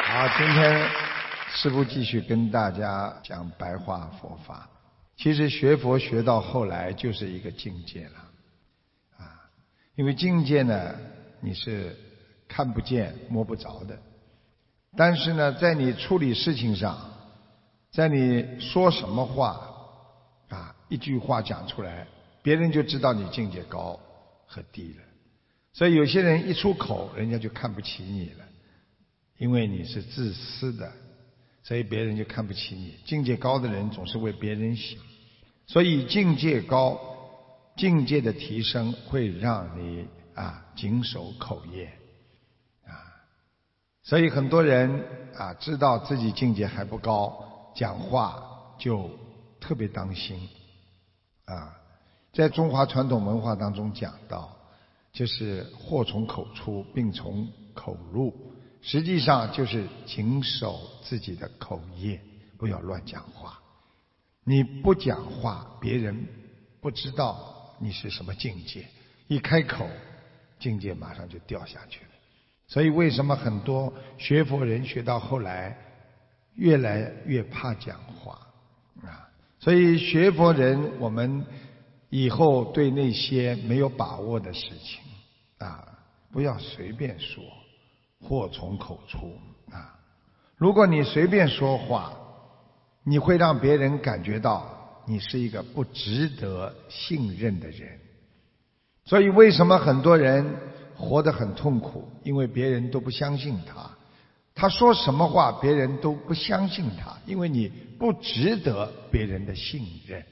好，今天师父继续跟大家讲白话佛法。其实学佛学到后来就是一个境界了，因为境界呢你是看不见摸不着的，但是呢在你处理事情上，在你说什么话一句话讲出来，别人就知道你境界高和低了。所以有些人一出口，人家就看不起你了，因为你是自私的，所以别人就看不起你。境界高的人总是为别人想，所以境界高，境界的提升会让你谨守口业所以很多人知道自己境界还不高，讲话就特别当心在中华传统文化当中讲到，就是祸从口出，病从口入，实际上就是谨守自己的口业，不要乱讲话。你不讲话，别人不知道你是什么境界，一开口境界马上就掉下去了。所以为什么很多学佛人学到后来越来越怕讲话所以学佛人，我们以后对那些没有把握的事情不要随便说，祸从口出如果你随便说话，你会让别人感觉到你是一个不值得信任的人。所以为什么很多人活得很痛苦？因为别人都不相信他，他说什么话别人都不相信他，因为你不值得别人的信任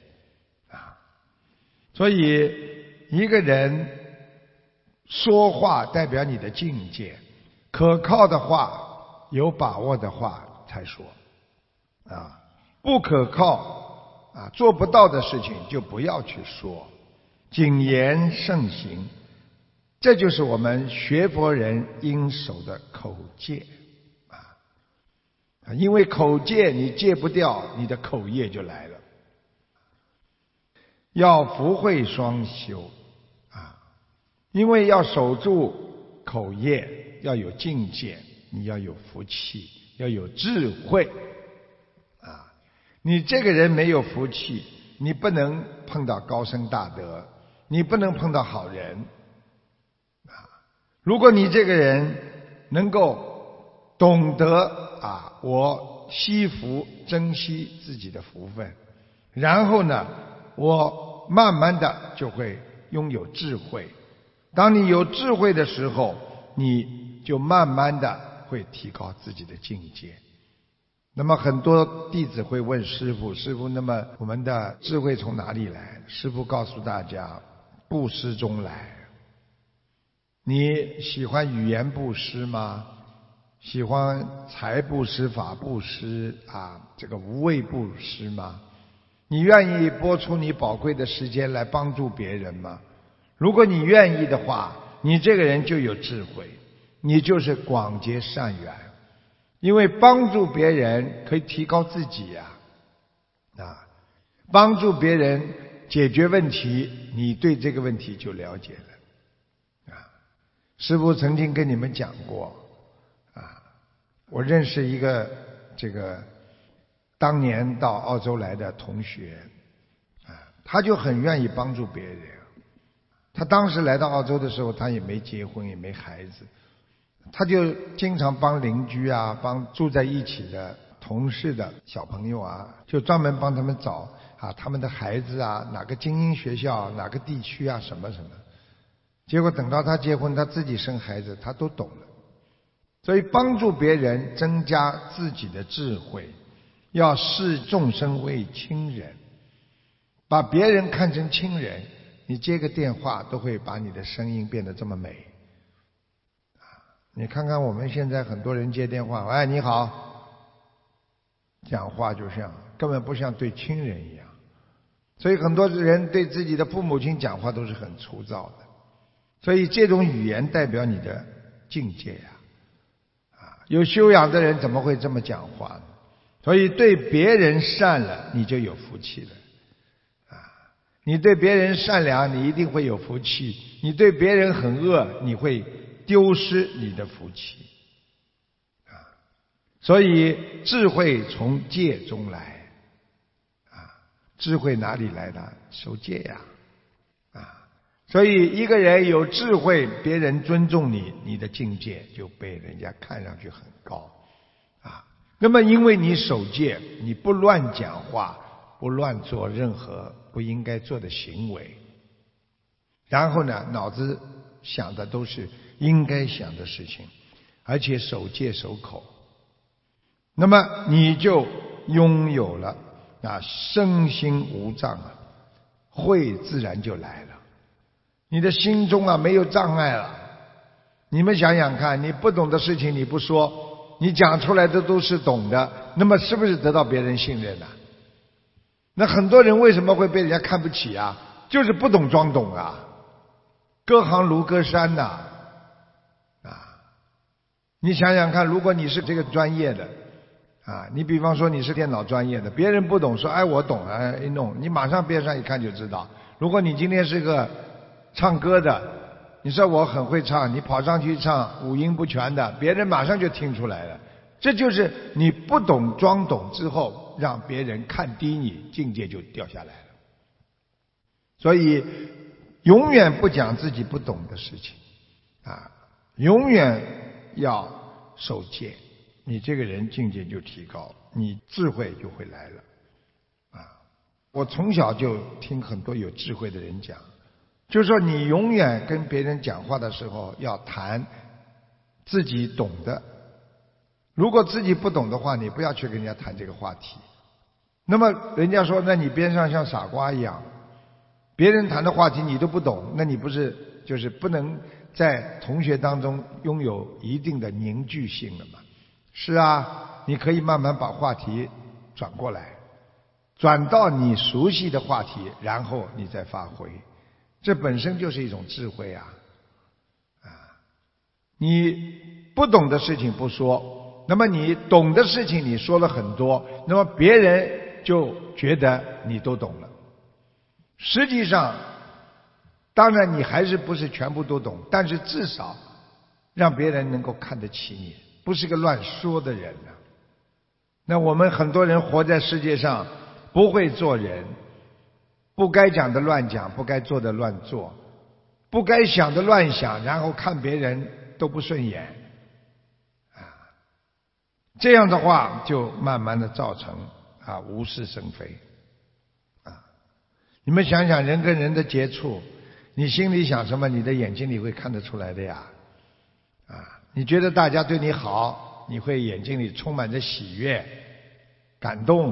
所以一个人说话代表你的境界，可靠的话，有把握的话才说不可靠做不到的事情就不要去说，谨言慎行，这就是我们学佛人应守的口戒因为口戒你戒不掉，你的口业就来了。要福慧双修因为要守住口业，要有境界，你要有福气，要有智慧你这个人没有福气，你不能碰到高僧大德，你不能碰到好人如果你这个人能够懂得我惜福，珍惜自己的福分，然后呢我慢慢的就会拥有智慧。当你有智慧的时候，你就慢慢的会提高自己的境界。那么很多弟子会问师父，师父，那么我们的智慧从哪里来？师父告诉大家，布施中来。你喜欢语言布施吗？喜欢财布施、法布施这个无畏布施吗？你愿意拨出你宝贵的时间来帮助别人吗？如果你愿意的话，你这个人就有智慧，你就是广结善缘。因为帮助别人可以提高自己帮助别人解决问题，你对这个问题就了解了师父曾经跟你们讲过我认识一个当年到澳洲来的同学他就很愿意帮助别人。他当时来到澳洲的时候，他也没结婚，也没孩子，他就经常帮邻居帮住在一起的同事的小朋友就专门帮他们找他们的孩子哪个精英学校，哪个地区什么什么。结果等到他结婚，他自己生孩子，他都懂了。所以帮助别人，增加自己的智慧，要视众生为亲人，把别人看成亲人。你接个电话都会把你的声音变得这么美你看看我们现在很多人接电话，喂，你好，讲话就像根本不像对亲人一样。所以很多人对自己的父母亲讲话都是很粗糙的。所以这种语言代表你的境界有修养的人怎么会这么讲话呢？所以对别人善了，你就有福气了你对别人善良，你一定会有福气；你对别人很恶，你会丢失你的福气所以智慧从戒中来啊，智慧哪里来的？守戒呀啊！所以一个人有智慧，别人尊重你，你的境界就被人家看上去很高啊。那么因为你守戒，你不乱讲话，不乱做任何不应该做的行为，然后呢，脑子想的都是应该想的事情，而且守戒守口，那么你就拥有了身心无障啊，慧自然就来了。你的心中没有障碍了。你们想想看，你不懂的事情你不说，你讲出来的都是懂的，那么是不是得到别人信任了？那很多人为什么会被人家看不起啊？就是不懂装懂啊，隔行如隔山呐你想想看，如果你是这个专业的你比方说你是电脑专业的，别人不懂说我懂一弄，你马上边上一看就知道。如果你今天是个唱歌的，你说我很会唱，你跑上去唱五音不全的，别人马上就听出来了。这就是你不懂装懂之后，让别人看低你，境界就掉下来了。所以永远不讲自己不懂的事情永远要守戒，你这个人境界就提高，你智慧就会来了我从小就听很多有智慧的人讲，就是说你永远跟别人讲话的时候要谈自己懂的，如果自己不懂的话，你不要去跟人家谈这个话题。那么人家说，那你边上像傻瓜一样，别人谈的话题你都不懂，那你不是就是不能在同学当中拥有一定的凝聚性了吗？是啊，你可以慢慢把话题转过来，转到你熟悉的话题，然后你再发挥，这本身就是一种智慧你不懂的事情不说，那么你懂的事情你说了很多，那么别人就觉得你都懂了。实际上当然你还是不是全部都懂，但是至少让别人能够看得起你，不是个乱说的人那我们很多人活在世界上，不会做人，不该讲的乱讲，不该做的乱做，不该想的乱想，然后看别人都不顺眼这样的话就慢慢的造成无事生非你们想想，人跟人的接触，你心里想什么，你的眼睛里会看得出来的呀你觉得大家对你好，你会眼睛里充满着喜悦感动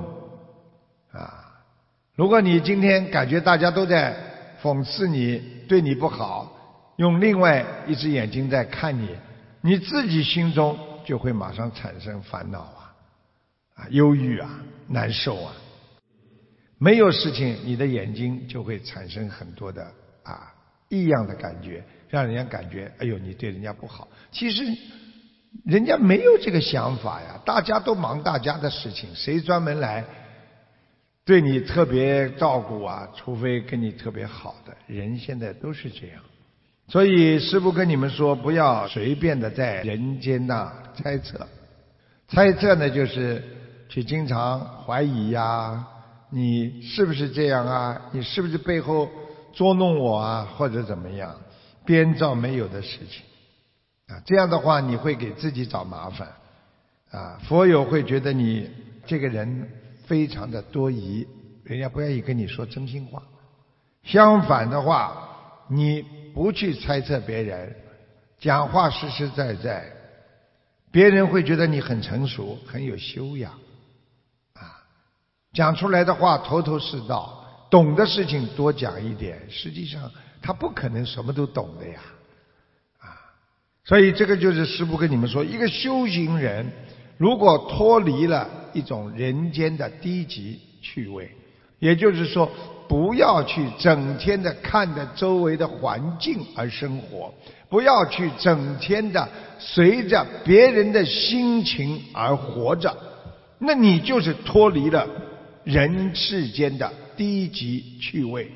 如果你今天感觉大家都在讽刺你，对你不好，用另外一只眼睛在看你，你自己心中就会马上产生烦恼忧郁难受没有事情，你的眼睛就会产生很多的异样的感觉，让人家感觉哎呦你对人家不好。其实人家没有这个想法大家都忙大家的事情，谁专门来对你特别照顾除非跟你特别好的人，现在都是这样。所以师父跟你们说，不要随便的在人间猜测。猜测呢，就是去经常怀疑你是不是这样你是不是背后捉弄我或者怎么样，编造没有的事情这样的话你会给自己找麻烦佛友会觉得你这个人非常的多疑，人家不愿意跟你说真心话。相反的话，你不去猜测别人，讲话实实在在，别人会觉得你很成熟，很有修养讲出来的话头头是道，懂的事情多讲一点，实际上他不可能什么都懂的所以这个就是师父跟你们说，一个修行人如果脱离了一种人间的低级趣味，也就是说不要去整天的看着周围的环境而生活，不要去整天的随着别人的心情而活着，那你就是脱离了人世间的低级趣味。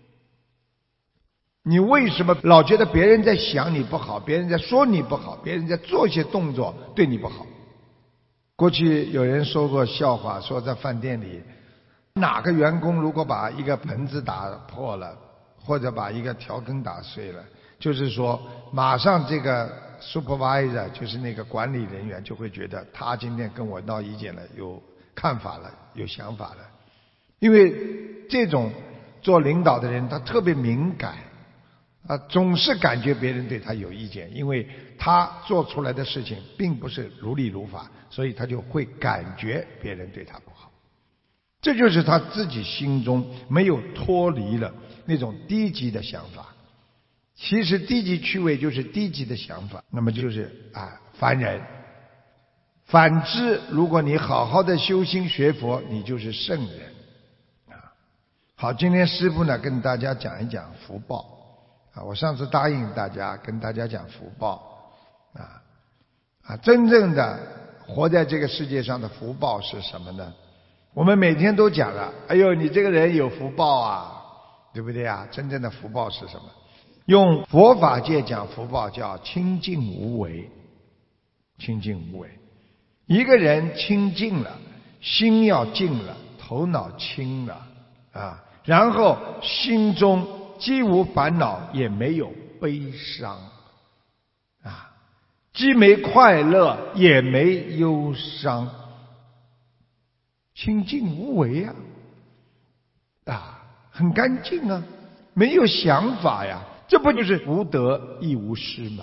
你为什么老觉得别人在想你不好，别人在说你不好，别人在做些动作对你不好过去有人说过笑话，说在饭店里，哪个员工如果把一个盆子打破了，或者把一个调羹打碎了，就是说马上这个 supervisor 就是那个管理人员就会觉得他今天跟我闹意见了，有看法了，有想法了。因为这种做领导的人他特别敏感总是感觉别人对他有意见，因为他做出来的事情并不是如理如法，所以他就会感觉别人对他不好。这就是他自己心中没有脱离了那种低级的想法。其实低级趣味就是低级的想法，那么就是凡人。反之，如果你好好的修心学佛，你就是圣人好，今天师父呢跟大家讲一讲福报我上次答应大家跟大家讲福报真正的活在这个世界上的福报是什么呢？我们每天都讲了，哎呦你这个人有福报啊，对不对啊？真正的福报是什么？用佛法界讲福报叫清净无为。清净无为，一个人清净了，心要静了，头脑清了然后心中既无烦恼也没有悲伤既没快乐也没忧伤，清净无为很干净没有想法呀，这不就是无得亦无失吗？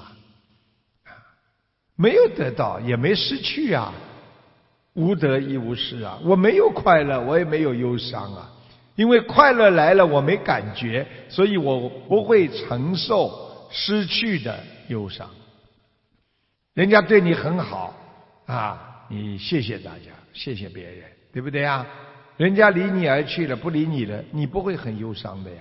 没有得到也没失去无得亦无失我没有快乐我也没有忧伤因为快乐来了我没感觉，所以我不会承受失去的忧伤。人家对你很好你谢谢大家，谢谢别人，对不对人家离你而去了，不理你了，你不会很忧伤的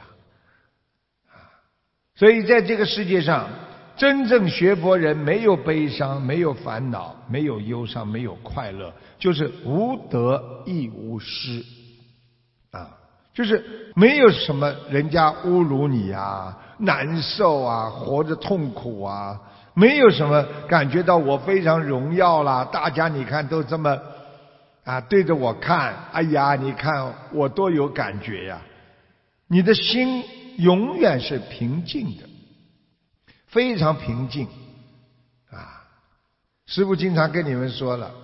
所以在这个世界上，真正学佛人没有悲伤，没有烦恼，没有忧伤，没有快乐，就是无得亦无失就是没有什么人家侮辱你难受活着痛苦没有什么感觉到我非常荣耀啦，大家你看都这么对着我看，哎呀你看我多有感觉呀。你的心永远是平静的，非常平静师父经常跟你们说了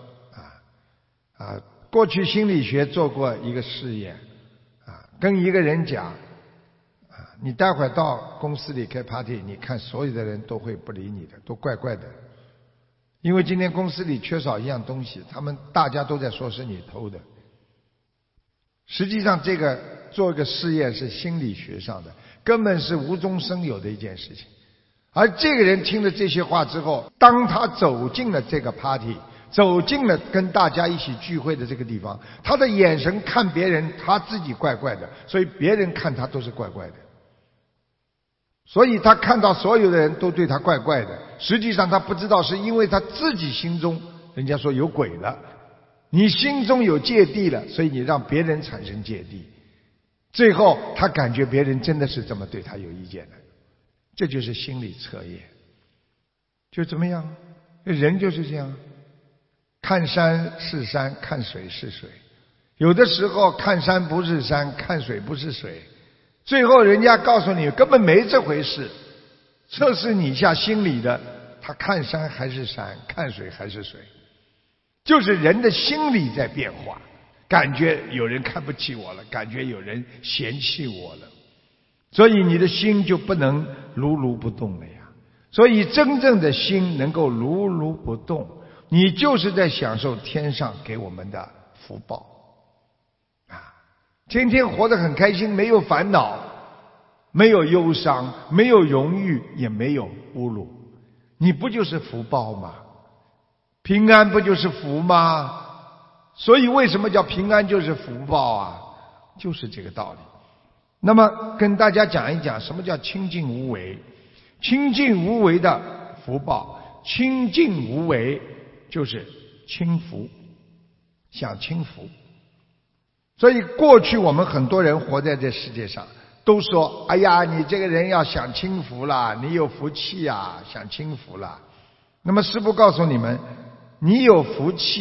过去心理学做过一个试验跟一个人讲你待会儿到公司里开 party， 你看所有的人都会不理你的，都怪怪的，因为今天公司里缺少一样东西，大家都在说是你偷的。实际上这个做一个试验是心理学上的，根本是无中生有的一件事情。而这个人听了这些话之后，当他走进了这个 party，走进了跟大家一起聚会的这个地方，他的眼神看别人，他自己怪怪的，所以别人看他都是怪怪的。所以他看到所有的人都对他怪怪的，实际上他不知道是因为他自己心中，人家说有鬼了，你心中有芥蒂了，所以你让别人产生芥蒂，最后他感觉别人真的是这么对他有意见的。这就是心理测验，就怎么样？人就是这样，看山是山，看水是水，有的时候看山不是山，看水不是水，最后人家告诉你根本没这回事，测试你一下心理的，他看山还是山，看水还是水，就是人的心理在变化，感觉有人看不起我了，感觉有人嫌弃我了，所以你的心就不能如如不动了呀。所以真正的心能够如如不动，你就是在享受天上给我们的福报天天活得很开心，没有烦恼，没有忧伤，没有荣誉，也没有侮辱，你不就是福报吗？平安不就是福吗？所以为什么叫平安就是福报就是这个道理。那么跟大家讲一讲什么叫清净无为。清净无为的福报，清净无为就是轻福，享清福。所以过去我们很多人活在这世界上都说，哎呀你这个人要享清福啦，你有福气享清福啦。那么师父告诉你们，你有福气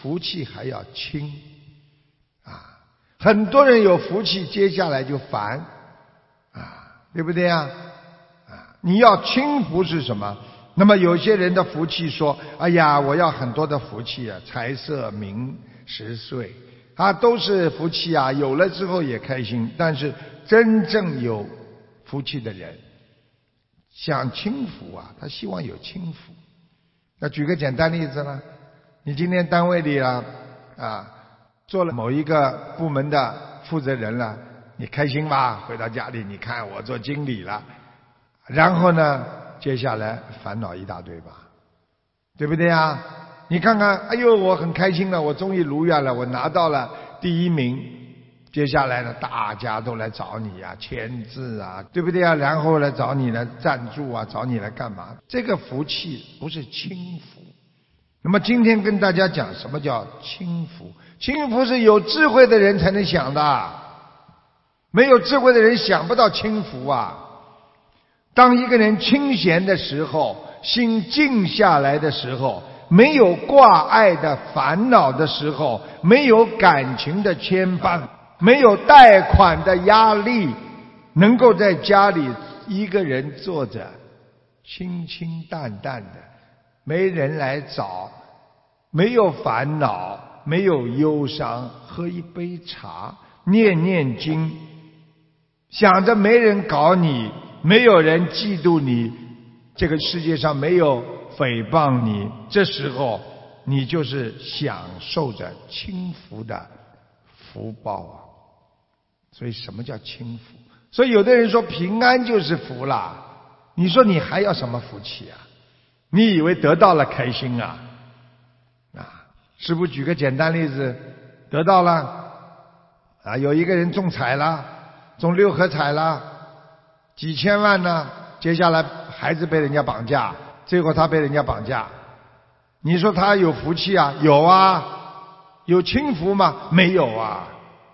福气还要轻啊。很多人有福气，接下来就烦啊，对不对啊？啊，你要轻福是什么？那么有些人的福气说，哎呀，我要很多的福气啊，财色名食睡啊，都是福气啊，有了之后也开心。但是真正有福气的人想轻福啊，他希望有轻福。那举个简单例子呢，你今天单位里啊做了某一个部门的负责人了，你开心吧？回到家里，你看我做经理了，然后呢，接下来烦恼一大堆吧，对不对啊？你看看，哎呦，我很开心了，我终于如愿了，我拿到了第1名。接下来呢，大家都来找你呀，签字啊，对不对啊？然后来找你来赞助啊，找你来干嘛？这个福气不是轻福。那么今天跟大家讲什么叫轻福？轻福是有智慧的人才能想的，没有智慧的人想不到轻福啊。当一个人清闲的时候，心静下来的时候，没有挂碍的烦恼的时候，没有感情的牵绊，没有贷款的压力，能够在家里一个人坐着，清清淡淡的，没人来找，没有烦恼，没有忧伤，喝一杯茶，念念经，想着没人搞你，没有人嫉妒你，这个世界上没有诽谤你，这时候你就是享受着轻福的福报啊。所以什么叫轻福？所以有的人说平安就是福啦，你说你还要什么福气啊？你以为得到了开心啊？师父举个简单例子，得到了啊，有一个人中彩了，中6合彩了，几千万呢，接下来孩子被人家绑架，最后他被人家绑架，你说他有福气啊？有啊。有轻福吗？没有啊。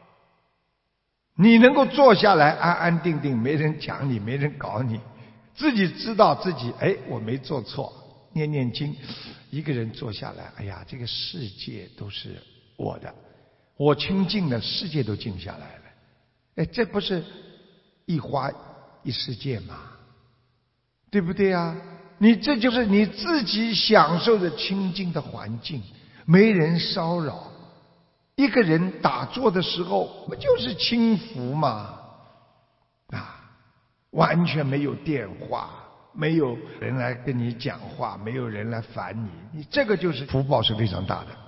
你能够坐下来安安定定，没人讲你，没人搞你，自己知道自己我没做错，念念经，一个人坐下来，哎呀，这个世界都是我的，我清净了，世界都静下来了，这不是一花一世界吗？对不对啊？你这就是你自己享受着清净的环境，没人骚扰，一个人打坐的时候不就是轻福吗？完全没有电话，没有人来跟你讲话，没有人来烦你，你这个就是福报是非常大的。